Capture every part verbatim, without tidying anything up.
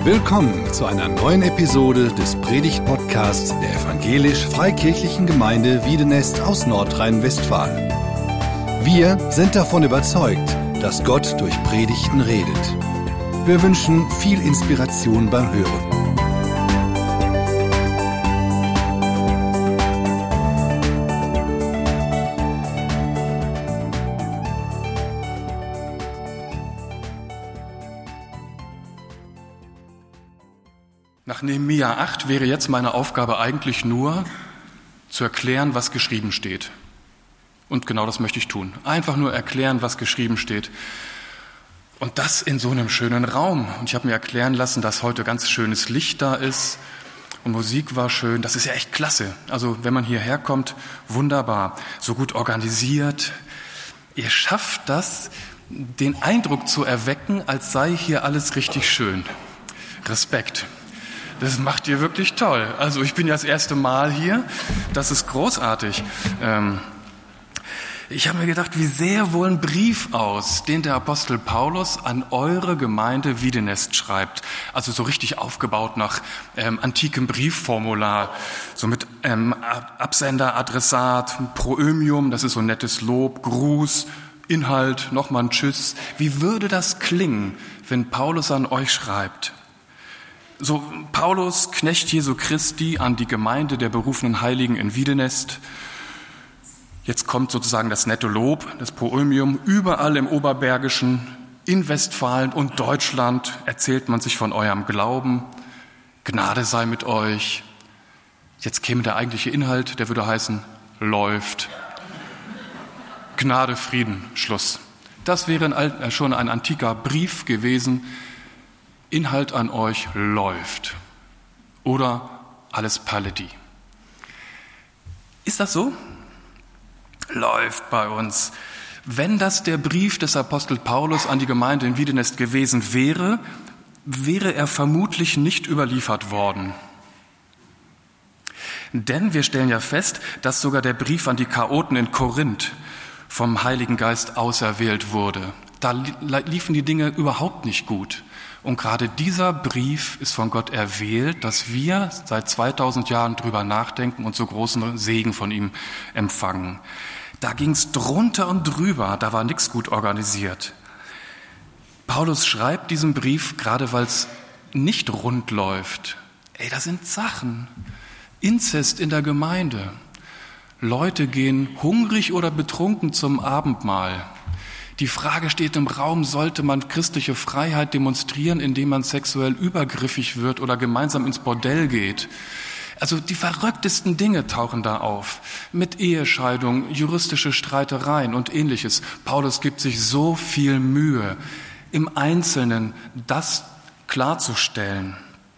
Willkommen zu einer neuen Episode des Predigt-Podcasts der Evangelisch-Freikirchlichen Gemeinde Wiedenest aus Nordrhein-Westfalen. Wir sind davon überzeugt, dass Gott durch Predigten redet. Wir wünschen viel Inspiration beim Hören. Nach Nehemia acht wäre jetzt meine Aufgabe eigentlich nur, zu erklären, was geschrieben steht. Und genau das möchte ich tun. Einfach nur erklären, was geschrieben steht. Und das in so einem schönen Raum. Und ich habe mir erklären lassen, dass heute ganz schönes Licht da ist. Und Musik war schön. Das ist ja echt klasse. Also wenn man hierher kommt, wunderbar. So gut organisiert. Ihr schafft das, den Eindruck zu erwecken, als sei hier alles richtig schön. Respekt. Das macht ihr wirklich toll. Also ich bin ja das erste Mal hier. Das ist großartig. Ähm, ich habe mir gedacht, wie sähe wohl ein Brief aus, den der Apostel Paulus an eure Gemeinde Wiedenest schreibt. Also so richtig aufgebaut nach ähm, antikem Briefformular. So mit ähm, Absender, Adressat, Proömium, das ist so ein nettes Lob, Gruß, Inhalt, nochmal ein Tschüss. Wie würde das klingen, wenn Paulus an euch schreibt? So, Paulus, Knecht Jesu Christi, an die Gemeinde der berufenen Heiligen in Wiedenest. Jetzt kommt sozusagen das nette Lob, das Proömium. Überall im Oberbergischen, in Westfalen und Deutschland erzählt man sich von eurem Glauben. Gnade sei mit euch. Jetzt käme der eigentliche Inhalt, der würde heißen, läuft. Gnade, Frieden, Schluss. Das wäre ein, schon ein antiker Brief gewesen. Inhalt an euch läuft. Oder alles Paletti. Ist das so? Läuft bei uns. Wenn das der Brief des Apostel Paulus an die Gemeinde in Wiedenest gewesen wäre, wäre er vermutlich nicht überliefert worden. Denn wir stellen ja fest, dass sogar der Brief an die Chaoten in Korinth vom Heiligen Geist auserwählt wurde. Da liefen die Dinge überhaupt nicht gut. Und gerade dieser Brief ist von Gott erwählt, dass wir seit zweitausend Jahren drüber nachdenken und so großen Segen von ihm empfangen. Da ging es drunter und drüber, da war nichts gut organisiert. Paulus schreibt diesen Brief, gerade weil es nicht rund läuft. Ey, da sind Sachen. Inzest in der Gemeinde. Leute gehen hungrig oder betrunken zum Abendmahl. Die Frage steht im Raum, sollte man christliche Freiheit demonstrieren, indem man sexuell übergriffig wird oder gemeinsam ins Bordell geht? Also die verrücktesten Dinge tauchen da auf. Mit Ehescheidung, juristische Streitereien und Ähnliches. Paulus gibt sich so viel Mühe, im Einzelnen das klarzustellen.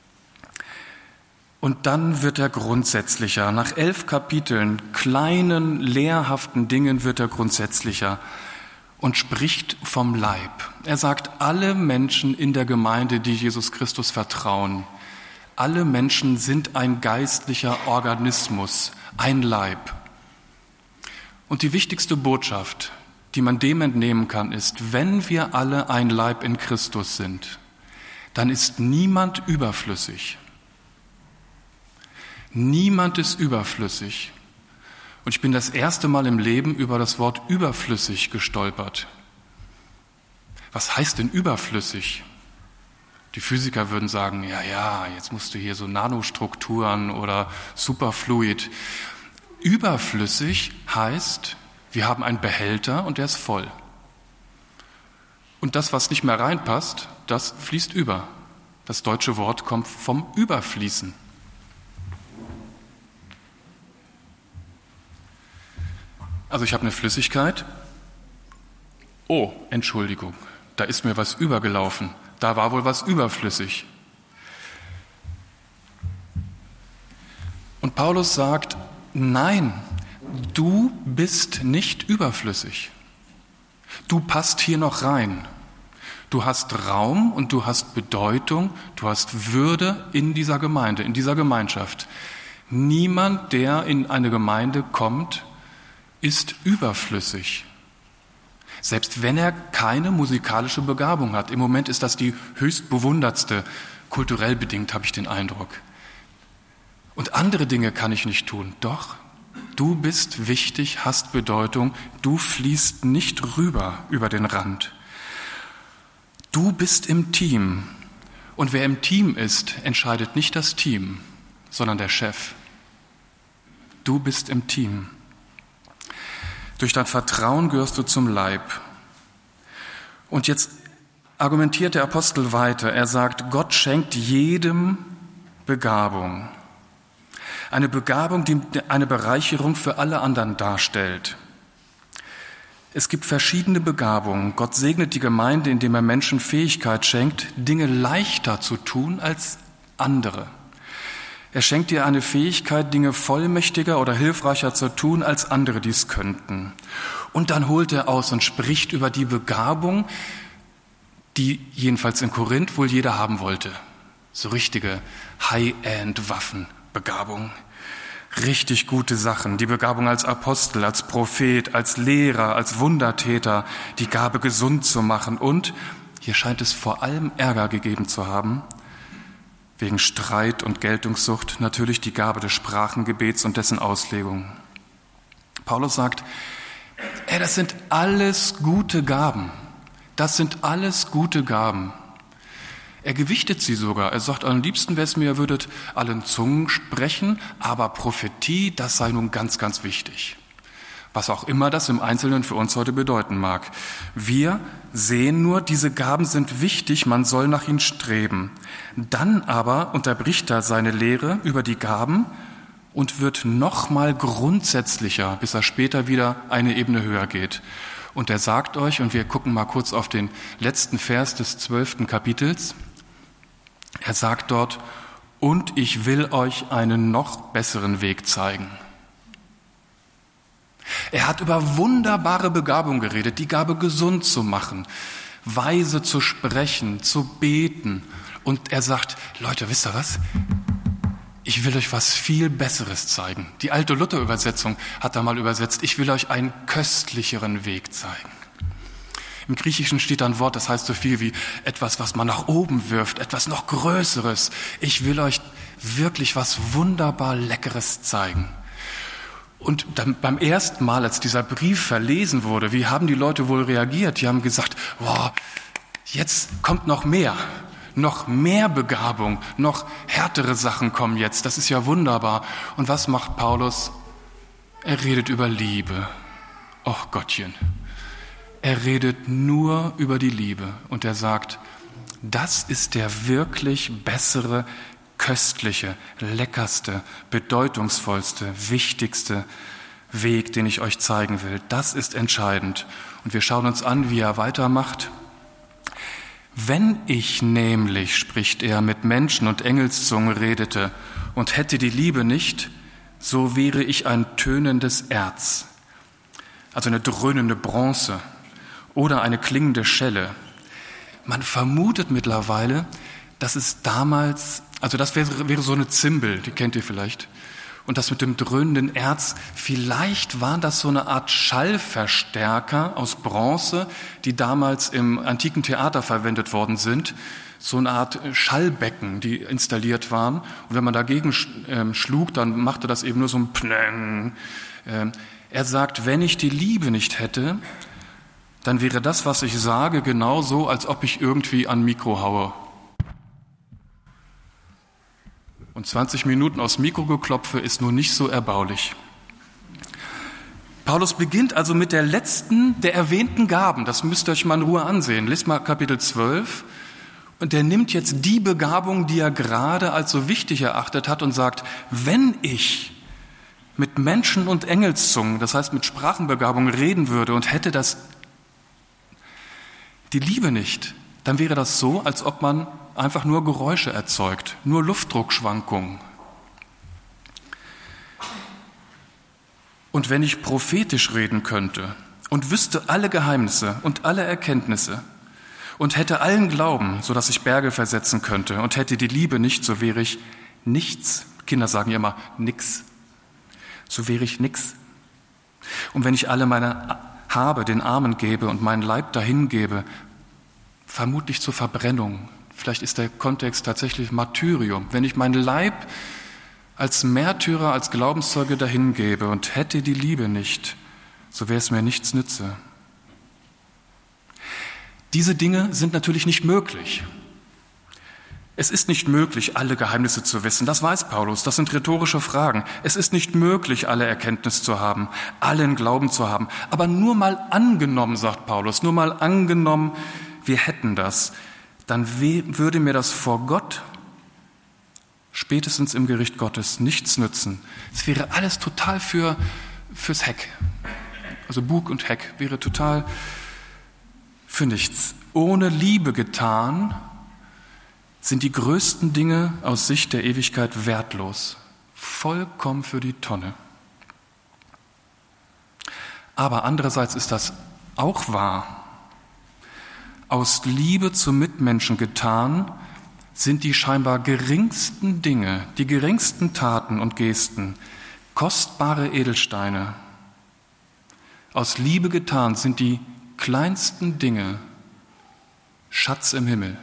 Und dann wird er grundsätzlicher. Nach elf Kapiteln, kleinen, lehrhaften Dingen wird er grundsätzlicher. Und spricht vom Leib. Er sagt, alle Menschen in der Gemeinde, die Jesus Christus vertrauen, alle Menschen sind ein geistlicher Organismus, ein Leib. Und die wichtigste Botschaft, die man dem entnehmen kann, ist, wenn wir alle ein Leib in Christus sind, dann ist niemand überflüssig. Niemand ist überflüssig. Und ich bin das erste Mal im Leben über das Wort überflüssig gestolpert. Was heißt denn überflüssig? Die Physiker würden sagen, ja, ja, jetzt musst du hier so Nanostrukturen oder Superfluid. Überflüssig heißt, wir haben einen Behälter und der ist voll. Und das, was nicht mehr reinpasst, das fließt über. Das deutsche Wort kommt vom Überfließen. Also ich habe eine Flüssigkeit. Oh, Entschuldigung, da ist mir was übergelaufen. Da war wohl was überflüssig. Und Paulus sagt, nein, du bist nicht überflüssig. Du passt hier noch rein. Du hast Raum und du hast Bedeutung, du hast Würde in dieser Gemeinde, in dieser Gemeinschaft. Niemand, der in eine Gemeinde kommt, ist überflüssig. Selbst wenn er keine musikalische Begabung hat. Im Moment ist das die höchst bewundertste kulturell bedingt, habe ich den Eindruck. Und andere Dinge kann ich nicht tun. Doch, du bist wichtig, hast Bedeutung, du fließt nicht rüber über den Rand. Du bist im Team. Und wer im Team ist, entscheidet nicht das Team, sondern der Chef. Du bist im Team. Durch dein Vertrauen gehörst du zum Leib. Und jetzt argumentiert der Apostel weiter. Er sagt, Gott schenkt jedem Begabung. Eine Begabung, die eine Bereicherung für alle anderen darstellt. Es gibt verschiedene Begabungen. Gott segnet die Gemeinde, indem er Menschen Fähigkeit schenkt, Dinge leichter zu tun als andere. Er schenkt dir eine Fähigkeit, Dinge vollmächtiger oder hilfreicher zu tun, als andere dies könnten. Und dann holt er aus und spricht über die Begabung, die jedenfalls in Korinth wohl jeder haben wollte. So richtige High-End-Waffenbegabung. Richtig gute Sachen. Die Begabung als Apostel, als Prophet, als Lehrer, als Wundertäter, die Gabe gesund zu machen. Und hier scheint es vor allem Ärger gegeben zu haben, wegen Streit und Geltungssucht, natürlich die Gabe des Sprachengebets und dessen Auslegung. Paulus sagt, ey, das sind alles gute Gaben. Das sind alles gute Gaben. Er gewichtet sie sogar. Er sagt, am liebsten wäre es mir, ihr würdet allen Zungen sprechen, aber Prophetie, das sei nun ganz, ganz wichtig. Was auch immer das im Einzelnen für uns heute bedeuten mag. Wir sehen nur, diese Gaben sind wichtig, man soll nach ihnen streben. Dann aber unterbricht er seine Lehre über die Gaben und wird noch mal grundsätzlicher, bis er später wieder eine Ebene höher geht. Und er sagt euch, und wir gucken mal kurz auf den letzten Vers des zwölften Kapitels, er sagt dort, und ich will euch einen noch besseren Weg zeigen. Er hat über wunderbare Begabung geredet, die Gabe gesund zu machen, weise zu sprechen, zu beten. Und er sagt, Leute, wisst ihr was? Ich will euch was viel Besseres zeigen. Die alte Luther-Übersetzung hat da mal übersetzt, ich will euch einen köstlicheren Weg zeigen. Im Griechischen steht da ein Wort, das heißt so viel wie etwas, was man nach oben wirft, etwas noch Größeres. Ich will euch wirklich was wunderbar Leckeres zeigen. Und dann beim ersten Mal, als dieser Brief verlesen wurde, wie haben die Leute wohl reagiert? Die haben gesagt, wow, jetzt kommt noch mehr, noch mehr Begabung, noch härtere Sachen kommen jetzt, das ist ja wunderbar. Und was macht Paulus? Er redet über Liebe. Och Gottchen. Er redet nur über die Liebe und er sagt, das ist der wirklich bessere, köstliche, leckerste, bedeutungsvollste, wichtigste Weg, den ich euch zeigen will. Das ist entscheidend. Und wir schauen uns an, wie er weitermacht. Wenn ich nämlich, spricht er, mit Menschen und Engelszungen redete und hätte die Liebe nicht, so wäre ich ein tönendes Erz, also eine dröhnende Bronze oder eine klingende Schelle. Man vermutet mittlerweile, dass es damals, also das wäre, wäre so eine Zimbel, die kennt ihr vielleicht, und das mit dem dröhnenden Erz, vielleicht war das so eine Art Schallverstärker aus Bronze, die damals im antiken Theater verwendet worden sind, so eine Art Schallbecken, die installiert waren. Und wenn man dagegen ähm, schlug, dann machte das eben nur so ein Pläng. Ähm, er sagt, wenn ich die Liebe nicht hätte, dann wäre das, was ich sage, genauso, als ob ich irgendwie an Mikro haue. Und zwanzig Minuten aufs Mikro geklopfe ist nun nicht so erbaulich. Paulus beginnt also mit der letzten der erwähnten Gaben. Das müsst ihr euch mal in Ruhe ansehen. Lest mal Kapitel zwölf. Und er nimmt jetzt die Begabung, die er gerade als so wichtig erachtet hat und sagt, wenn ich mit Menschen und Engelszungen, das heißt mit Sprachenbegabung reden würde und hätte das die Liebe nicht, dann wäre das so, als ob man einfach nur Geräusche erzeugt, nur Luftdruckschwankungen. Und wenn ich prophetisch reden könnte und wüsste alle Geheimnisse und alle Erkenntnisse und hätte allen Glauben, sodass ich Berge versetzen könnte und hätte die Liebe nicht, so wäre ich nichts. Kinder sagen ja immer nix. So wäre ich nix. Und wenn ich alle meine Habe den Armen gebe und meinen Leib dahin gebe, vermutlich zur Verbrennung, Vielleicht ist der Kontext tatsächlich Martyrium. Wenn ich meinen Leib als Märtyrer, als Glaubenszeuge dahingebe und hätte die Liebe nicht, so wäre es mir nichts nütze. Diese Dinge sind natürlich nicht möglich. Es ist nicht möglich, alle Geheimnisse zu wissen. Das weiß Paulus. Das sind rhetorische Fragen. Es ist nicht möglich, alle Erkenntnis zu haben, allen Glauben zu haben. Aber nur mal angenommen, sagt Paulus, nur mal angenommen, wir hätten das, dann würde mir das vor Gott spätestens im Gericht Gottes nichts nützen. Es wäre alles total für, fürs Heck. Also Bug und Heck wäre total für nichts. Ohne Liebe getan sind die größten Dinge aus Sicht der Ewigkeit wertlos. Vollkommen für die Tonne. Aber andererseits ist das auch wahr. Aus Liebe zum Mitmenschen getan sind die scheinbar geringsten Dinge, die geringsten Taten und Gesten, kostbare Edelsteine. Aus Liebe getan sind die kleinsten Dinge Schatz im Himmel.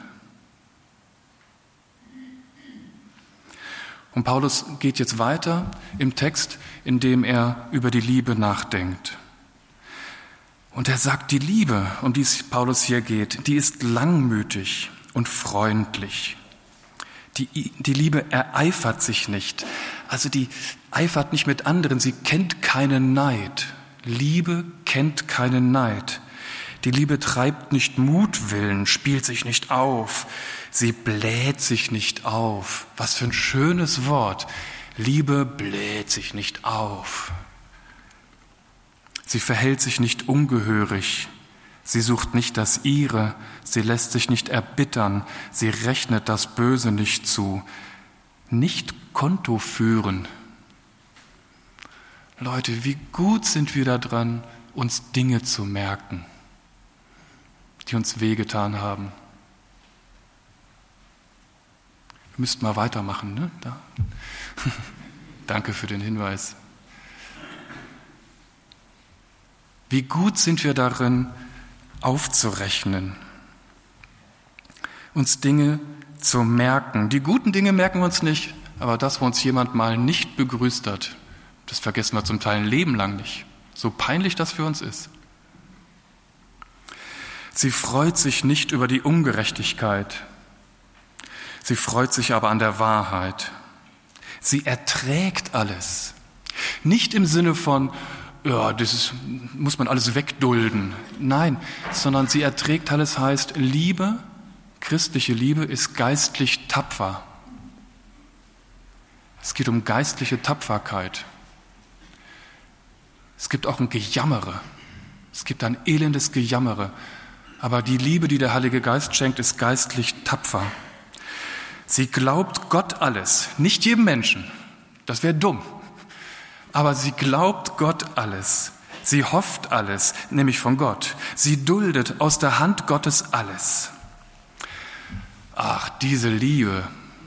Und Paulus geht jetzt weiter im Text, indem er über die Liebe nachdenkt. Und er sagt, die Liebe, um die es Paulus hier geht, die ist langmütig und freundlich. Die, die Liebe ereifert sich nicht. Also die eifert nicht mit anderen, sie kennt keinen Neid. Liebe kennt keinen Neid. Die Liebe treibt nicht Mutwillen, spielt sich nicht auf. Sie bläht sich nicht auf. Was für ein schönes Wort. Liebe bläht sich nicht auf. Sie verhält sich nicht ungehörig. Sie sucht nicht das Ihre. Sie lässt sich nicht erbittern. Sie rechnet das Böse nicht zu. Nicht Konto führen. Leute, wie gut sind wir da dran, uns Dinge zu merken, die uns wehgetan haben. Wir müssten mal weitermachen, ne? Da. Danke für den Hinweis. Wie gut sind wir darin, aufzurechnen, uns Dinge zu merken. Die guten Dinge merken wir uns nicht, aber das, wo uns jemand mal nicht begrüßt hat, das vergessen wir zum Teil ein Leben lang nicht. So peinlich das für uns ist. Sie freut sich nicht über die Ungerechtigkeit. Sie freut sich aber an der Wahrheit. Sie erträgt alles. Nicht im Sinne von, ja, das ist, muss man alles wegdulden. Nein, sondern sie erträgt alles heißt, Liebe, christliche Liebe ist geistlich tapfer. Es geht um geistliche Tapferkeit. Es gibt auch ein Gejammere. Es gibt ein elendes Gejammere. Aber die Liebe, die der Heilige Geist schenkt, ist geistlich tapfer. Sie glaubt Gott alles, nicht jedem Menschen. Das wäre dumm. Aber sie glaubt Gott alles. Sie hofft alles, nämlich von Gott. Sie duldet aus der Hand Gottes alles. Ach, diese Liebe.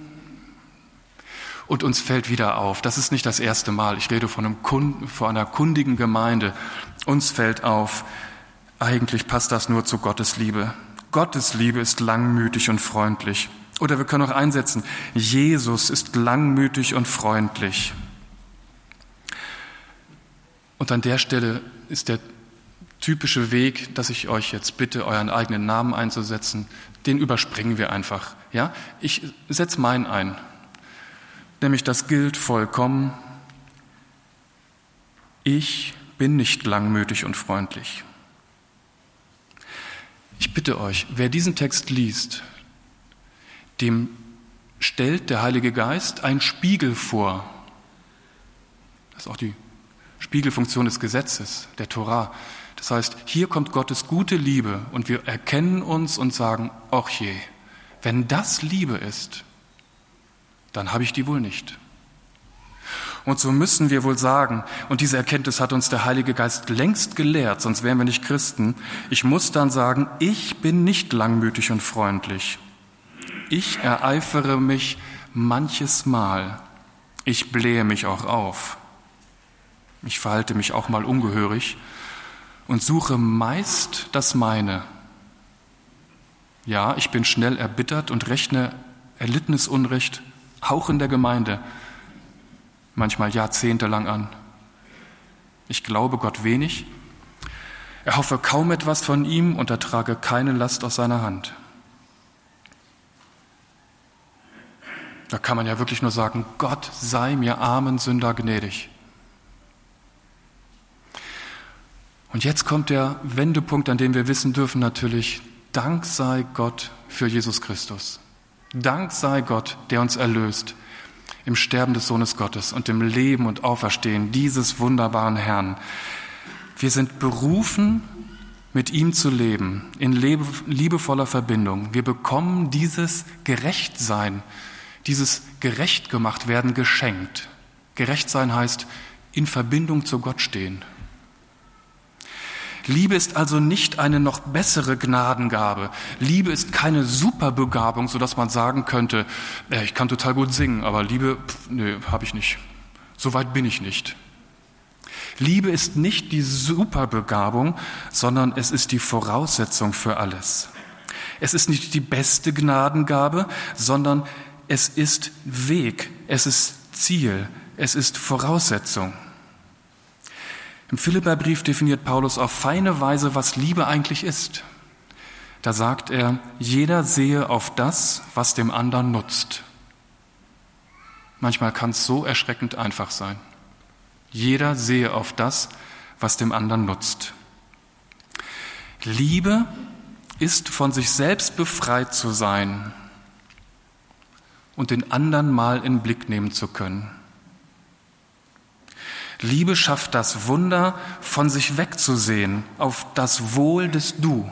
Und uns fällt wieder auf, das ist nicht das erste Mal, ich rede von, einem Kunden, von einer kundigen Gemeinde. Uns fällt auf, eigentlich passt das nur zu Gottes Liebe. Gottes Liebe ist langmütig und freundlich. Oder wir können auch einsetzen, Jesus ist langmütig und freundlich. Und an der Stelle ist der typische Weg, dass ich euch jetzt bitte, euren eigenen Namen einzusetzen, den überspringen wir einfach. Ja? Ich setze meinen ein, nämlich das gilt vollkommen. Ich bin nicht langmütig und freundlich. Ich bitte euch, wer diesen Text liest, dem stellt der Heilige Geist einen Spiegel vor. Das ist auch die Spiegelfunktion des Gesetzes, der Torah. Das heißt, hier kommt Gottes gute Liebe und wir erkennen uns und sagen, ach je, wenn das Liebe ist, dann habe ich die wohl nicht. Und so müssen wir wohl sagen, und diese Erkenntnis hat uns der Heilige Geist längst gelehrt, sonst wären wir nicht Christen, ich muss dann sagen, ich bin nicht langmütig und freundlich. Ich ereifere mich manches Mal. Ich blähe mich auch auf. Ich verhalte mich auch mal ungehörig und suche meist das Meine. Ja, ich bin schnell erbittert und rechne erlittenes Unrecht auch in der Gemeinde manchmal jahrzehntelang an. Ich glaube Gott wenig, erhoffe kaum etwas von ihm und ertrage keine Last aus seiner Hand. Da kann man ja wirklich nur sagen, Gott sei mir armen Sünder gnädig. Und jetzt kommt der Wendepunkt, an dem wir wissen dürfen natürlich, Dank sei Gott für Jesus Christus. Dank sei Gott, der uns erlöst im Sterben des Sohnes Gottes und im Leben und Auferstehen dieses wunderbaren Herrn. Wir sind berufen, mit ihm zu leben, in liebevoller Verbindung. Wir bekommen dieses Gerechtsein, dieses Gerechtgemachtwerden geschenkt. Gerechtsein heißt in Verbindung zu Gott stehen. Liebe ist also nicht eine noch bessere Gnadengabe. Liebe ist keine Superbegabung, sodass man sagen könnte, äh, ich kann total gut singen, aber Liebe, pff, nö, habe ich nicht. So weit bin ich nicht. Liebe ist nicht die Superbegabung, sondern es ist die Voraussetzung für alles. Es ist nicht die beste Gnadengabe, sondern es ist Weg, es ist Ziel, es ist Voraussetzung. Im Philipperbrief definiert Paulus auf feine Weise, was Liebe eigentlich ist. Da sagt er, jeder sehe auf das, was dem anderen nutzt. Manchmal kann es so erschreckend einfach sein. Jeder sehe auf das, was dem anderen nutzt. Liebe ist, von sich selbst befreit zu sein und den anderen mal in den Blick nehmen zu können. Liebe schafft das Wunder, von sich wegzusehen auf das Wohl des Du.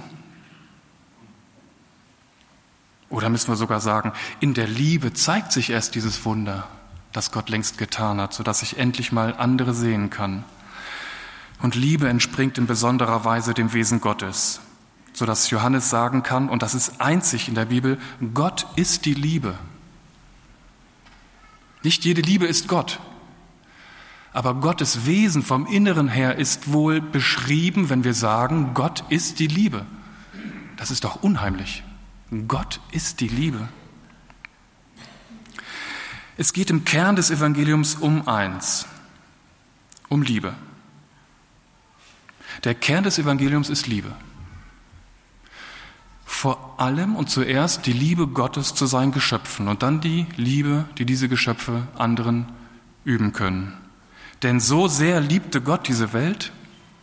Oder müssen wir sogar sagen, in der Liebe zeigt sich erst dieses Wunder, das Gott längst getan hat, sodass ich endlich mal andere sehen kann. Und Liebe entspringt in besonderer Weise dem Wesen Gottes, sodass Johannes sagen kann, und das ist einzig in der Bibel, Gott ist die Liebe. Nicht jede Liebe ist Gott. Aber Gottes Wesen vom Inneren her ist wohl beschrieben, wenn wir sagen, Gott ist die Liebe. Das ist doch unheimlich. Gott ist die Liebe. Es geht im Kern des Evangeliums um eins, um Liebe. Der Kern des Evangeliums ist Liebe. Vor allem und zuerst die Liebe Gottes zu seinen Geschöpfen und dann die Liebe, die diese Geschöpfe anderen üben können. Denn so sehr liebte Gott diese Welt.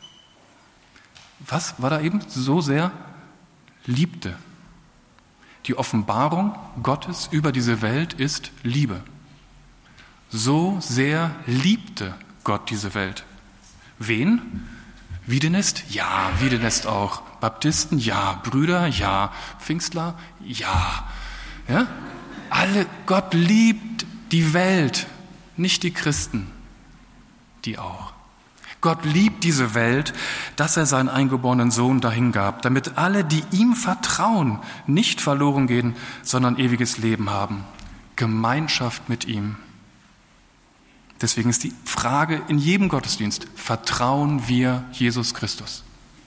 Was war da eben? So sehr liebte. Die Offenbarung Gottes über diese Welt ist Liebe. So sehr liebte Gott diese Welt. Wen? Wiedenest? Ja, Wiedenest auch. Baptisten? Ja. Brüder? Ja. Pfingstler? Ja. Ja? Alle, Gott liebt die Welt, nicht die Christen. Die auch. Gott liebt diese Welt, dass er seinen eingeborenen Sohn dahingab, damit alle, die ihm vertrauen, nicht verloren gehen, sondern ewiges Leben haben. Gemeinschaft mit ihm. Deswegen ist die Frage in jedem Gottesdienst, vertrauen wir Jesus Christus?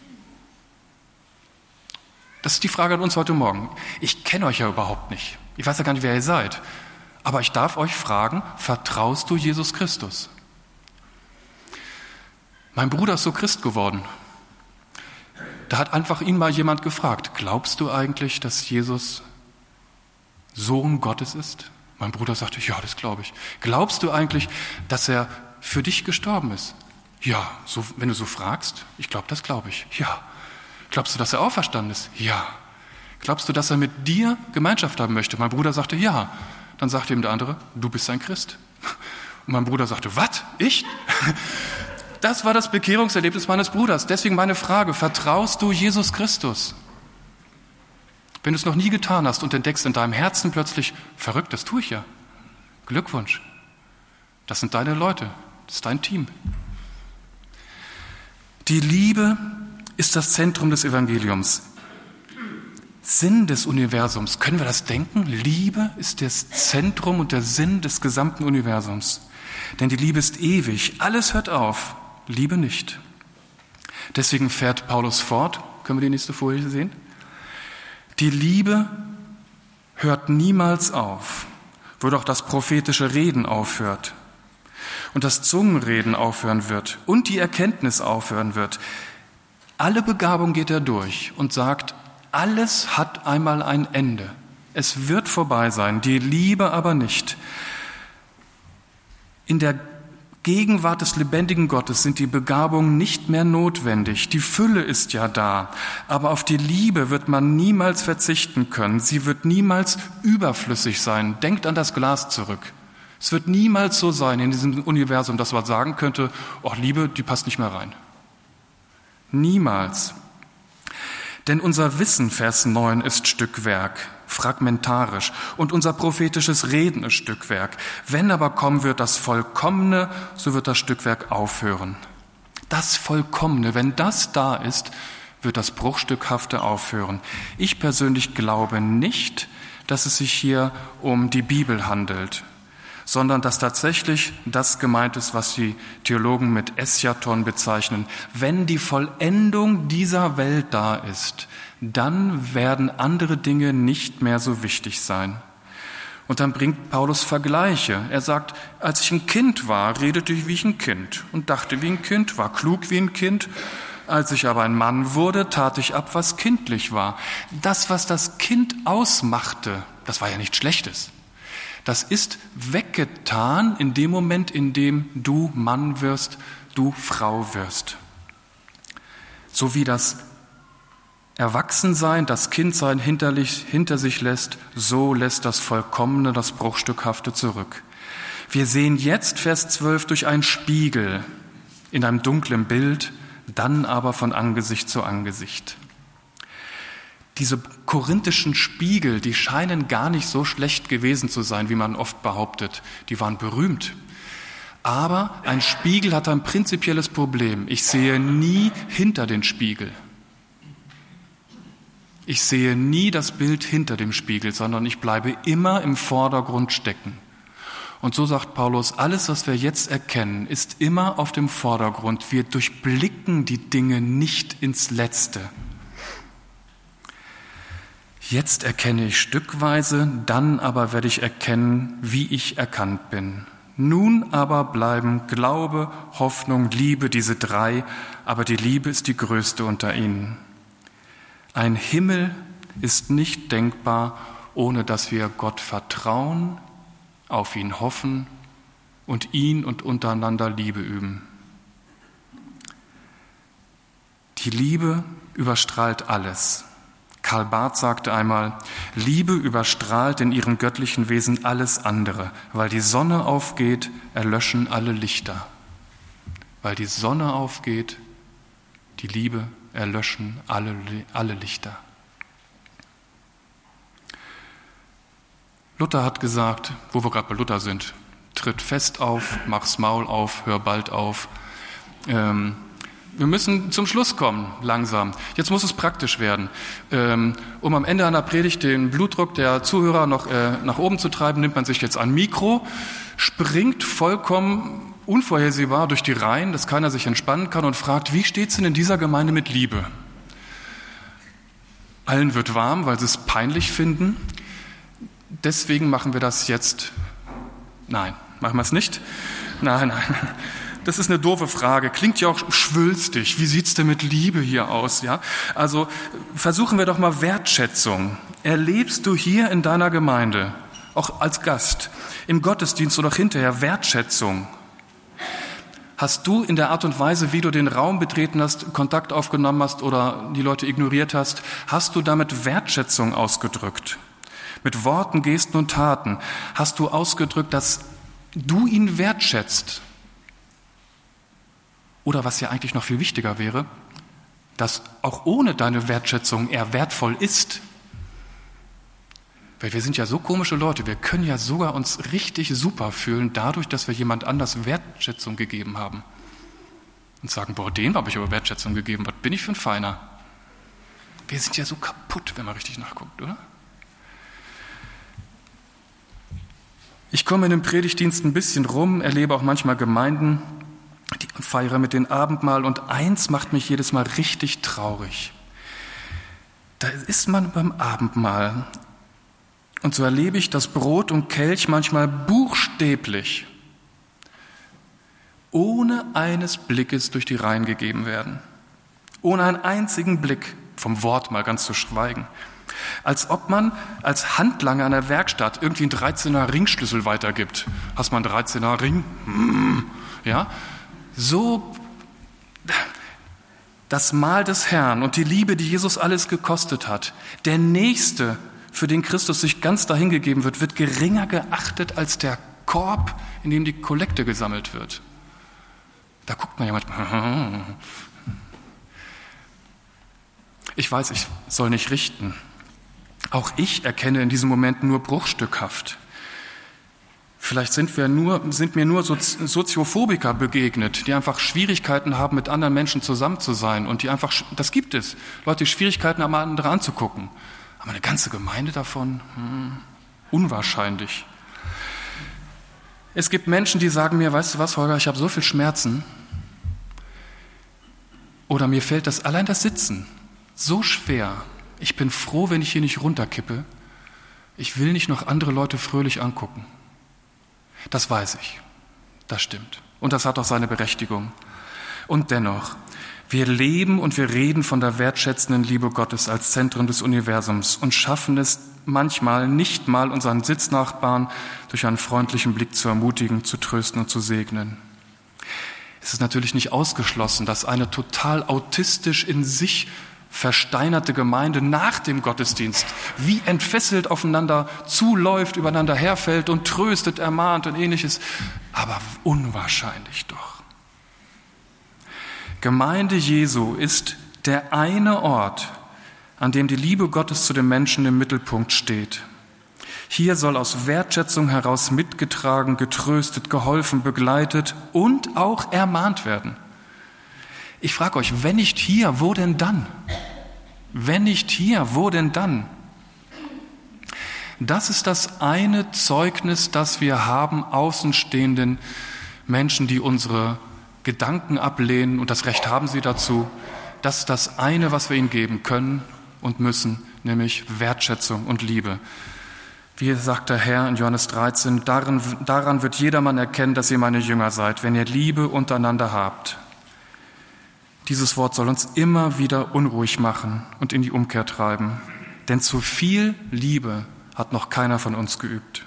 Das ist die Frage an uns heute Morgen. Ich kenne euch ja überhaupt nicht. Ich weiß ja gar nicht, wer ihr seid. Aber ich darf euch fragen, vertraust du Jesus Christus? Mein Bruder ist so Christ geworden. Da hat einfach ihn mal jemand gefragt, glaubst du eigentlich, dass Jesus Sohn Gottes ist? Mein Bruder sagte, ja, das glaube ich. Glaubst du eigentlich, dass er für dich gestorben ist? Ja, so, wenn du so fragst, ich glaube, das glaube ich. Ja. Glaubst du, dass er auferstanden ist? Ja. Glaubst du, dass er mit dir Gemeinschaft haben möchte? Mein Bruder sagte, ja. Dann sagte ihm der andere, du bist ein Christ. Und mein Bruder sagte, was? Ich? Das war das Bekehrungserlebnis meines Bruders. Deswegen meine Frage, vertraust du Jesus Christus? Wenn du es noch nie getan hast und entdeckst in deinem Herzen plötzlich, verrückt, das tue ich ja. Glückwunsch. Das sind deine Leute, das ist dein Team. Die Liebe ist das Zentrum des Evangeliums. Sinn des Universums. Können wir das denken? Liebe ist das Zentrum und der Sinn des gesamten Universums. Denn die Liebe ist ewig. Alles hört auf. Liebe nicht. Deswegen fährt Paulus fort. Können wir die nächste Folie sehen? Die Liebe hört niemals auf, wo doch das prophetische Reden aufhört und das Zungenreden aufhören wird und die Erkenntnis aufhören wird. Alle Begabung geht er durch und sagt, alles hat einmal ein Ende. Es wird vorbei sein, die Liebe aber nicht. In der Gegenwart des lebendigen Gottes sind die Begabungen nicht mehr notwendig. Die Fülle ist ja da. Aber auf die Liebe wird man niemals verzichten können. Sie wird niemals überflüssig sein. Denkt an das Glas zurück. Es wird niemals so sein in diesem Universum, dass man sagen könnte, oh, Liebe, die passt nicht mehr rein. Niemals. Denn unser Wissen, Vers neun, ist Stückwerk, fragmentarisch, und unser prophetisches Reden ist Stückwerk. Wenn aber kommen wird das Vollkommene, so wird das Stückwerk aufhören. Das Vollkommene, wenn das da ist, wird das Bruchstückhafte aufhören. Ich persönlich glaube nicht, dass es sich hier um die Bibel handelt, sondern dass tatsächlich das gemeint ist, was die Theologen mit Eschaton bezeichnen. Wenn die Vollendung dieser Welt da ist, dann werden andere Dinge nicht mehr so wichtig sein. Und dann bringt Paulus Vergleiche. Er sagt, als ich ein Kind war, redete ich wie ich ein Kind und dachte wie ein Kind, war klug wie ein Kind. Als ich aber ein Mann wurde, tat ich ab, was kindlich war. Das, was das Kind ausmachte, das war ja nichts Schlechtes. Das ist weggetan in dem Moment, in dem du Mann wirst, du Frau wirst. So wie das Erwachsensein, das Kindsein hinterlich, hinter sich lässt, so lässt das Vollkommene, das Bruchstückhafte zurück. Wir sehen jetzt, Vers zwölf, durch einen Spiegel in einem dunklen Bild, dann aber von Angesicht zu Angesicht. Diese korinthischen Spiegel, die scheinen gar nicht so schlecht gewesen zu sein, wie man oft behauptet. Die waren berühmt. Aber ein Spiegel hat ein prinzipielles Problem. Ich sehe nie hinter den Spiegel. Ich sehe nie das Bild hinter dem Spiegel, sondern ich bleibe immer im Vordergrund stecken. Und so sagt Paulus, alles, was wir jetzt erkennen, ist immer auf dem Vordergrund. Wir durchblicken die Dinge nicht ins Letzte. Jetzt erkenne ich stückweise, dann aber werde ich erkennen, wie ich erkannt bin. Nun aber bleiben Glaube, Hoffnung, Liebe, diese drei, aber die Liebe ist die größte unter ihnen. Ein Himmel ist nicht denkbar, ohne dass wir Gott vertrauen, auf ihn hoffen und ihn und untereinander Liebe üben. Die Liebe überstrahlt alles. Karl Barth sagte einmal, Liebe überstrahlt in ihrem göttlichen Wesen alles andere. Weil die Sonne aufgeht, erlöschen alle Lichter. Weil die Sonne aufgeht, die Liebe erlöschen alle, alle Lichter. Luther hat gesagt, wo wir gerade bei Luther sind, tritt fest auf, mach's Maul auf, hör bald auf. Ähm, Wir müssen zum Schluss kommen, langsam. Jetzt muss es praktisch werden. Um am Ende einer Predigt den Blutdruck der Zuhörer noch nach oben zu treiben, nimmt man sich jetzt ein Mikro, springt vollkommen unvorhersehbar durch die Reihen, dass keiner sich entspannen kann und fragt, wie steht's denn in dieser Gemeinde mit Liebe? Allen wird warm, weil sie es peinlich finden. Deswegen machen wir das jetzt. Nein, machen wir es nicht? Nein, nein. Das ist eine doofe Frage. Klingt ja auch schwülstig. Wie sieht's denn mit Liebe hier aus? Ja? Also versuchen wir doch mal Wertschätzung. Erlebst du hier in deiner Gemeinde, auch als Gast, im Gottesdienst oder hinterher Wertschätzung? Hast du in der Art und Weise, wie du den Raum betreten hast, Kontakt aufgenommen hast oder die Leute ignoriert hast, hast du damit Wertschätzung ausgedrückt? Mit Worten, Gesten und Taten hast du ausgedrückt, dass du ihn wertschätzt? Oder was ja eigentlich noch viel wichtiger wäre, dass auch ohne deine Wertschätzung er wertvoll ist. Weil wir sind ja so komische Leute, wir können ja sogar uns richtig super fühlen, dadurch, dass wir jemand anders Wertschätzung gegeben haben. Und sagen, boah, dem habe ich aber Wertschätzung gegeben, was bin ich für ein Feiner? Wir sind ja so kaputt, wenn man richtig nachguckt, oder? Ich komme in dem Predigtdienst ein bisschen rum, erlebe auch manchmal Gemeinden, die feiere mit dem Abendmahl und eins macht mich jedes Mal richtig traurig. Da ist man beim Abendmahl. Und so erlebe ich, dass Brot und Kelch manchmal buchstäblich ohne eines Blickes durch die Reihen gegeben werden. Ohne einen einzigen Blick, vom Wort mal ganz zu schweigen. Als ob man als Handlanger an der Werkstatt irgendwie einen dreizehner Ringschlüssel weitergibt. Hast du mal einen dreizehner Ring? Ja, so das Mahl des Herrn und die Liebe, die Jesus alles gekostet hat. Der Nächste, für den Christus sich ganz dahingegeben wird, wird geringer geachtet als der Korb, in dem die Kollekte gesammelt wird. Da guckt man ja manchmal. Ich weiß, ich soll nicht richten. Auch ich erkenne in diesem Moment nur bruchstückhaft. Vielleicht sind wir nur, sind mir nur Soziophobiker begegnet, die einfach Schwierigkeiten haben, mit anderen Menschen zusammen zu sein und die einfach, das gibt es, Leute, die Schwierigkeiten haben, andere anzugucken. Aber eine ganze Gemeinde davon, hm, unwahrscheinlich. Es gibt Menschen, die sagen mir, weißt du was, Holger, ich habe so viel Schmerzen oder mir fällt das allein das Sitzen so schwer. Ich bin froh, wenn ich hier nicht runterkippe. Ich will nicht noch andere Leute fröhlich angucken. Das weiß ich. Das stimmt. Und das hat auch seine Berechtigung. Und dennoch, wir leben und wir reden von der wertschätzenden Liebe Gottes als Zentrum des Universums und schaffen es manchmal nicht mal, unseren Sitznachbarn durch einen freundlichen Blick zu ermutigen, zu trösten und zu segnen. Es ist natürlich nicht ausgeschlossen, dass eine total autistisch in sich versteinerte Gemeinde nach dem Gottesdienst wie entfesselt aufeinander zuläuft, übereinander herfällt und tröstet, ermahnt und ähnliches. Aber unwahrscheinlich doch. Gemeinde Jesu ist der eine Ort, an dem die Liebe Gottes zu den Menschen im Mittelpunkt steht. Hier soll aus Wertschätzung heraus mitgetragen, getröstet, geholfen, begleitet und auch ermahnt werden. Ich frage euch, wenn nicht hier, wo denn dann? Wenn nicht hier, wo denn dann? Das ist das eine Zeugnis, das wir haben, außenstehenden Menschen, die unsere Gedanken ablehnen, und das Recht haben sie dazu. Das ist das eine, was wir ihnen geben können und müssen, nämlich Wertschätzung und Liebe. Wie sagt der Herr in Johannes dreizehn, daran, daran wird jedermann erkennen, dass ihr meine Jünger seid, wenn ihr Liebe untereinander habt. Dieses Wort soll uns immer wieder unruhig machen und in die Umkehr treiben. Denn zu viel Liebe hat noch keiner von uns geübt.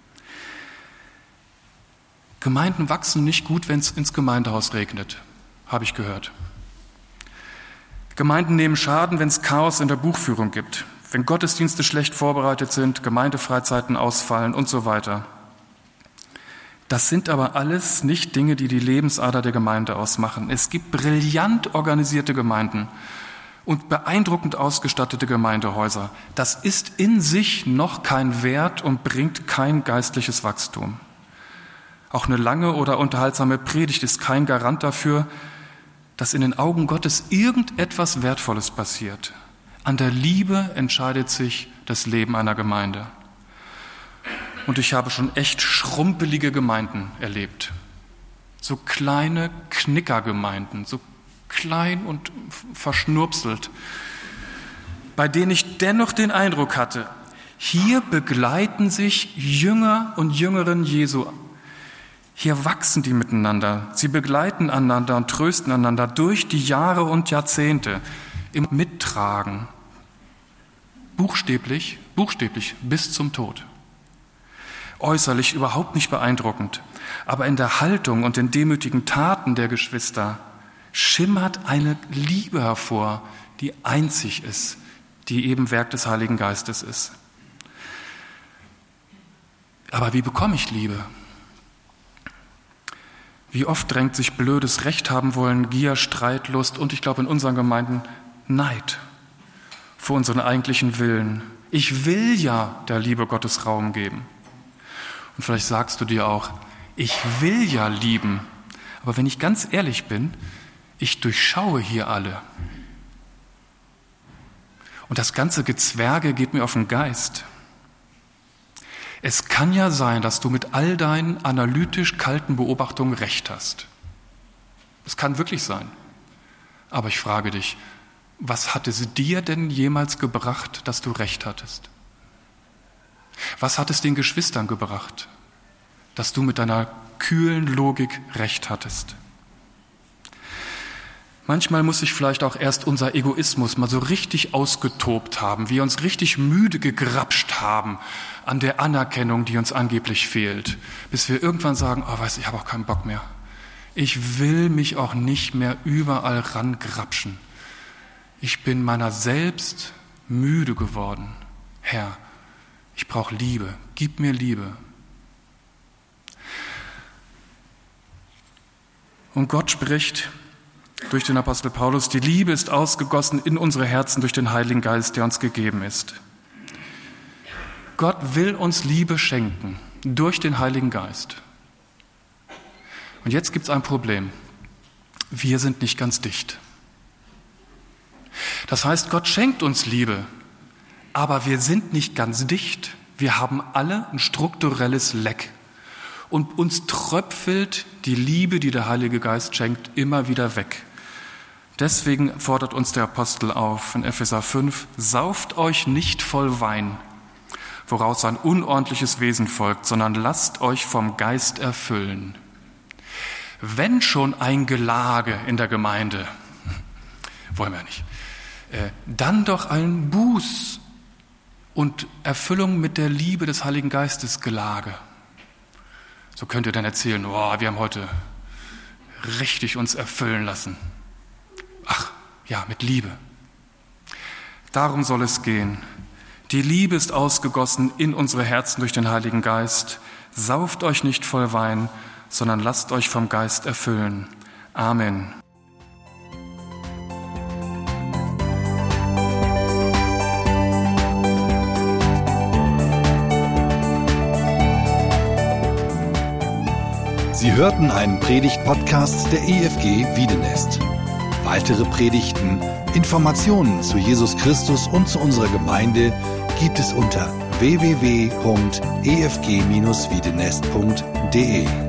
Gemeinden wachsen nicht gut, wenn es ins Gemeindehaus regnet, habe ich gehört. Gemeinden nehmen Schaden, wenn es Chaos in der Buchführung gibt, wenn Gottesdienste schlecht vorbereitet sind, Gemeindefreizeiten ausfallen und so weiter. Das sind aber alles nicht Dinge, die die Lebensader der Gemeinde ausmachen. Es gibt brillant organisierte Gemeinden und beeindruckend ausgestattete Gemeindehäuser. Das ist in sich noch kein Wert und bringt kein geistliches Wachstum. Auch eine lange oder unterhaltsame Predigt ist kein Garant dafür, dass in den Augen Gottes irgendetwas Wertvolles passiert. An der Liebe entscheidet sich das Leben einer Gemeinde. Und ich habe schon echt schrumpelige Gemeinden erlebt. So kleine Knickergemeinden, so klein und verschnurpselt, bei denen ich dennoch den Eindruck hatte, hier begleiten sich Jünger und Jüngerinnen Jesu. Hier wachsen die miteinander. Sie begleiten einander und trösten einander durch die Jahre und Jahrzehnte im Mittragen. Buchstäblich, buchstäblich bis zum Tod. Äußerlich überhaupt nicht beeindruckend, aber in der Haltung und den demütigen Taten der Geschwister schimmert eine Liebe hervor, die einzig ist, die eben Werk des Heiligen Geistes ist. Aber wie bekomme ich Liebe? Wie oft drängt sich blödes Recht haben wollen, Gier, Streit, Lust und ich glaube in unseren Gemeinden Neid vor unseren eigentlichen Willen. Ich will ja der Liebe Gottes Raum geben. Und vielleicht sagst du dir auch, ich will ja lieben, aber wenn ich ganz ehrlich bin, ich durchschaue hier alle. Und das ganze Gezwerge geht mir auf den Geist. Es kann ja sein, dass du mit all deinen analytisch kalten Beobachtungen recht hast. Es kann wirklich sein. Aber ich frage dich, Was hat es dir denn jemals gebracht, dass du recht hattest? Was hat es den Geschwistern gebracht, dass du mit deiner kühlen Logik recht hattest? Manchmal muss sich vielleicht auch erst unser Egoismus mal so richtig ausgetobt haben, wir uns richtig müde gegrapscht haben an der Anerkennung, die uns angeblich fehlt, bis wir irgendwann sagen, oh, weißt du, ich habe auch keinen Bock mehr. Ich will mich auch nicht mehr überall rangrapschen. Ich bin meiner selbst müde geworden. Herr, ich brauche Liebe. Gib mir Liebe. Und Gott spricht durch den Apostel Paulus, die Liebe ist ausgegossen in unsere Herzen durch den Heiligen Geist, der uns gegeben ist. Gott will uns Liebe schenken durch den Heiligen Geist. Und jetzt gibt es ein Problem. Wir sind nicht ganz dicht. Das heißt, Gott schenkt uns Liebe, aber wir sind nicht ganz dicht. Wir haben alle ein strukturelles Leck. Und uns tröpfelt die Liebe, die der Heilige Geist schenkt, immer wieder weg. Deswegen fordert uns der Apostel auf in Epheser fünf, sauft euch nicht voll Wein, woraus ein unordentliches Wesen folgt, sondern lasst euch vom Geist erfüllen. Wenn schon ein Gelage in der Gemeinde, wollen wir nicht, äh, dann doch ein Buß und Erfüllung mit der Liebe des Heiligen Geistes Gelage. So könnt ihr dann erzählen, oh, wir haben heute richtig uns erfüllen lassen. Ach, ja, mit Liebe. Darum soll es gehen. Die Liebe ist ausgegossen in unsere Herzen durch den Heiligen Geist. Sauft euch nicht voll Wein, sondern lasst euch vom Geist erfüllen. Amen. Sie hörten einen Predigt-Podcast der E F G Wiedenest. Weitere Predigten, Informationen zu Jesus Christus und zu unserer Gemeinde gibt es unter w w w punkt e f g dash wiedenest punkt d e.